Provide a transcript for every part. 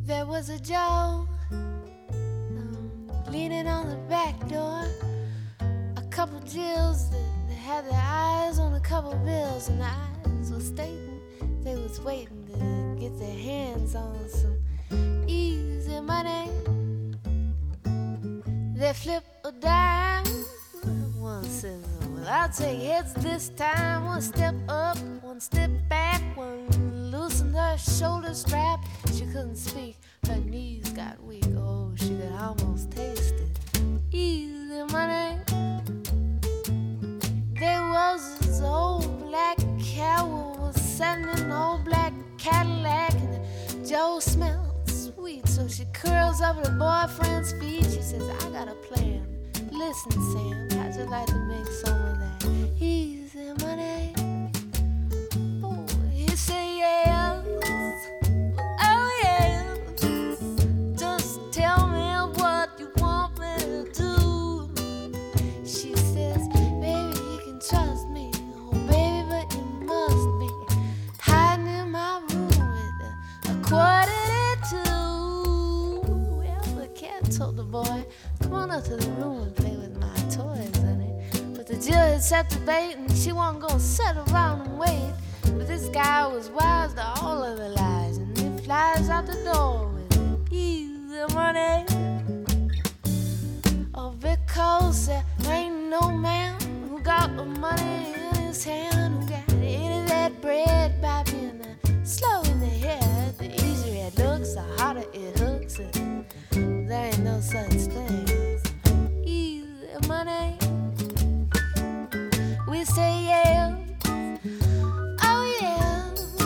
There was a Joe leaning on the back door. A couple Jills that had their eyes on a couple bills, and the eyes were stating they was waiting to get their hands on some easy money. They flip a dime. One says, well, I'll take heads this time. One step up, one step back. One loosened her shoulder strap. She couldn't speak, her knees got weak. Oh, she could almost taste it. Easy money. There was this old black cow was sitting in an old black Cadillac, and Joe smelled sweet, so she curls up at her boyfriend's feet. She says, I got a plan. Listen, Sam, how'd you like to make some of that easy money? Oh, he said yes. Oh, yes. Just tell me what you want me to do. She says, baby, you can trust me. Oh, baby, but you must be hiding in my room with a quarter to two. Well, the cat told the boy, come on up to the room and play with my toys, honey. But the Jill had set the bait, and she wasn't gonna sit around and wait. But this guy was wise to all of the lies, and he flies out the door with easy money. Oh, because there ain't no man who got the money in his hand, who got any of that bread by being slow in the head. The easier it looks, the harder it hooks, and there ain't no such thing as easy money. We say yeah, oh yeah.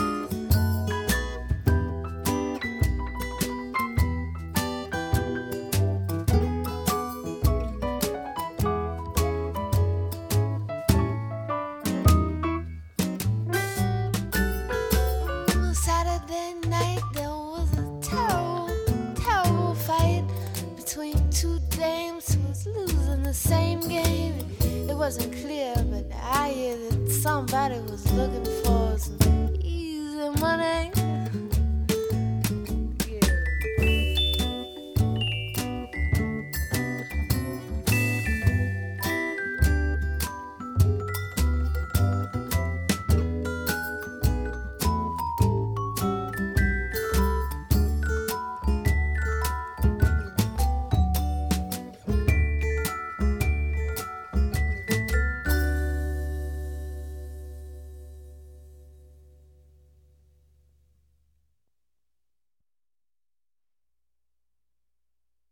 Saturday night there was a terrible, terrible fight between two dames who was losing the same game. It wasn't clear, but I hear that somebody was looking for some easy money.